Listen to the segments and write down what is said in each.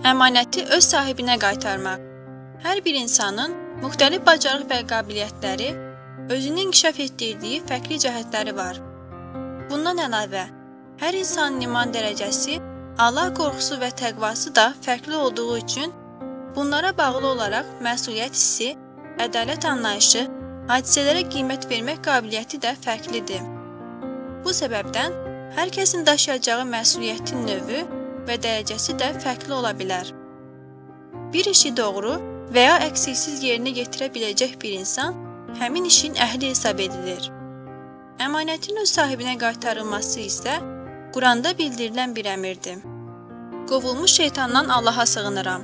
Əmanəti öz sahibinə qaytarmaq. Hər bir insanın müxtəlif bacarıq və qabiliyyətləri, özünü inkişaf etdirdiyi fərqli cəhətləri var. Bundan əlavə, hər insanın iman dərəcəsi, Allah qorxusu və təqvası da fərqli olduğu üçün, bunlara bağlı olaraq məsuliyyət hissi, ədalət anlayışı, hadisələrə qiymət vermək qabiliyyəti də fərqlidir. Bu səbəbdən, hər kəsin daşıyacağı məsuliyyətin növü və dərəcəsi də fərqli ola bilər. Bir işi doğru və ya əksiksiz yerinə yetirə biləcək bir insan, həmin işin əhli hesab edilir. Əmanətin öz sahibinə qaytarılması isə Quranda bildirilən bir əmrdir. Qovulmuş şeytandan Allaha sığınıram.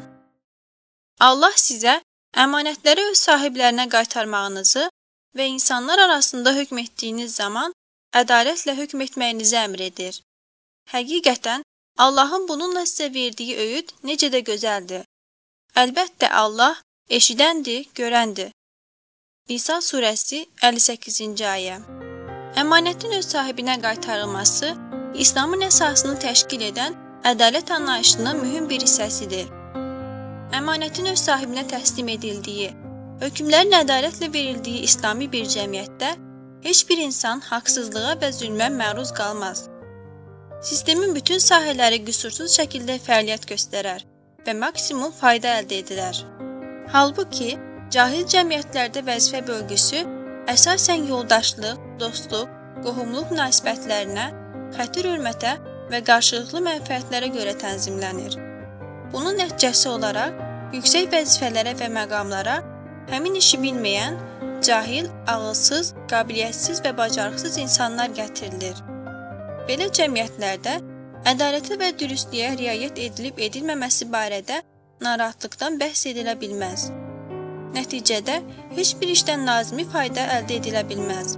Allah sizə əmanətləri öz sahiblərinə qaytarmağınızı və insanlar arasında hökm etdiyiniz zaman ədalətlə hökm etməyinizi əmr edir. Həqiqətən, Allahın bununla sizə verdiyi öyüd necə də gözəldir. Əlbəttə Allah eşidəndir, görəndir. Nisa surəsi 58-ci ayə. Əmanətin öz sahibinə qaytarılması İslamın əsasını təşkil edən ədalət anlayışının mühüm bir hissəsidir. Əmanətin öz sahibinə təslim edildiyi, hökmlərin ədalətlə verildiyi İslami bir cəmiyyətdə heç bir insan haqsızlığa və zülmə məruz qalmaz. Sistemin bütün sahələri qüsursuz şəkildə fəaliyyət göstərər və maksimum fayda əldə edilər. Halbuki, cahil cəmiyyətlərdə vəzifə bölgüsü əsasən yoldaşlıq, dostluq, qohumluq münasibətlərinə, xətir-hörmətə və qarşılıqlı mənfəətlərə görə tənzimlənir. Bunun nəticəsi olaraq, yüksək vəzifələrə və məqamlara həmin işi bilməyən, cahil, ağılsız, qabiliyyətsiz və bacarıqsız insanlar gətirilir. Belə cəmiyyətlərdə ədalətə və dürüstlüyə riayət edilib-edilməməsi barədə narahatlıqdan bəhs edilə bilməz. Nəticədə, heç bir işdən lazımi fayda əldə edilə bilməz.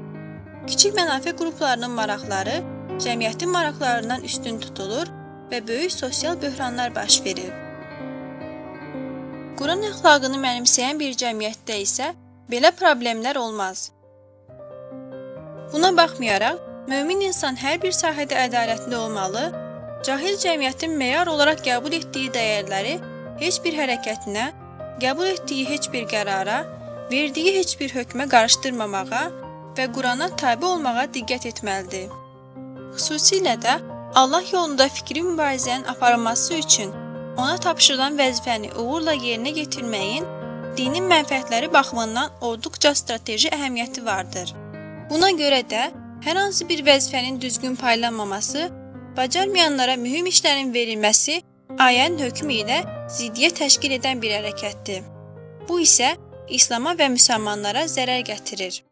Kiçik mənafe qruplarının maraqları cəmiyyətin maraqlarından üstün tutulur və böyük sosial böhranlar baş verir. Quran əxlaqını mənimsəyən bir cəmiyyətdə isə belə problemlər olmaz. Buna baxmayaraq, mömin insan hər bir sahədə ədalətli olmalı, cahil cəmiyyətin meyar olaraq qəbul etdiyi dəyərləri heç bir hərəkətinə, qəbul etdiyi heç bir qərara, verdiyi heç bir hökmə qarışdırmamağa və Qurana tabe olmağa diqqət etməlidir. Xüsusilə də Allah yolunda fikri mübarizənin aparılması üçün ona tapşırılan vəzifəni uğurla yerinə yetirməyin dinin mənfəətləri baxımından olduqca strateji əhəmiyyəti vardır. Buna görə də hər hansı bir vəzifənin düzgün paylanmaması, bacarmayanlara mühüm işlərin verilməsi ayənin hökmü ilə ziddiyyət təşkil edən bir hərəkətdir. Bu isə İslama və müsəlmanlara zərər gətirir.